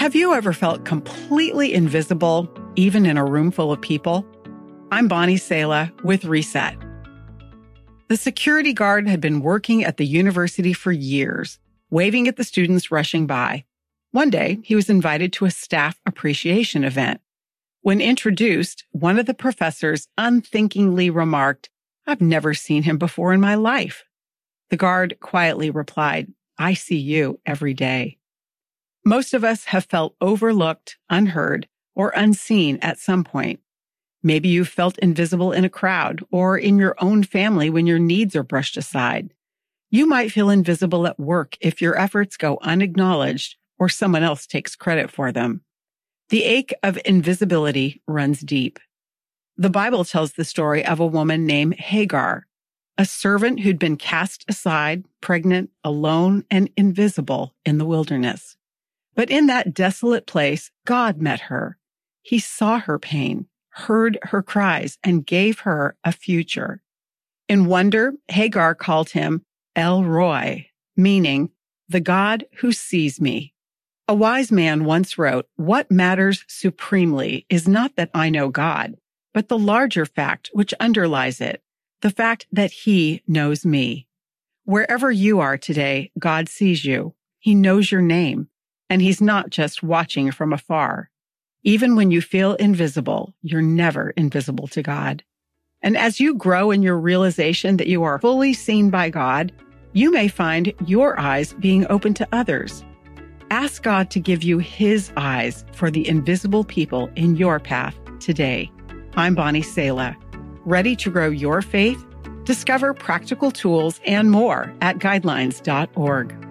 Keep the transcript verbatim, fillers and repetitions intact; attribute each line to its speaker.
Speaker 1: Have you ever felt completely invisible, even in a room full of people? I'm Bonnie Sala with Reset. The security guard had been working at the university for years, waving at the students rushing by. One day, he was invited to a staff appreciation event. When introduced, one of the professors unthinkingly remarked, "I've never seen him before in my life." The guard quietly replied, "I see you every day." Most of us have felt overlooked, unheard, or unseen at some point. Maybe you've felt invisible in a crowd or in your own family when your needs are brushed aside. You might feel invisible at work if your efforts go unacknowledged or someone else takes credit for them. The ache of invisibility runs deep. The Bible tells the story of a woman named Hagar, a servant who'd been cast aside, pregnant, alone, and invisible in the wilderness. But in that desolate place, God met her. He saw her pain, heard her cries, and gave her a future. In wonder, Hagar called him El Roi, meaning the God who sees me. A wise man once wrote, "What matters supremely is not that I know God, but the larger fact which underlies it, the fact that He knows me." Wherever you are today, God sees you. He knows your name. And He's not just watching from afar. Even when you feel invisible, you're never invisible to God. And as you grow in your realization that you are fully seen by God, you may find your eyes being open to others. Ask God to give you His eyes for the invisible people in your path today. I'm Bonnie Sala. Ready to grow your faith? Discover practical tools and more at guidelines dot org.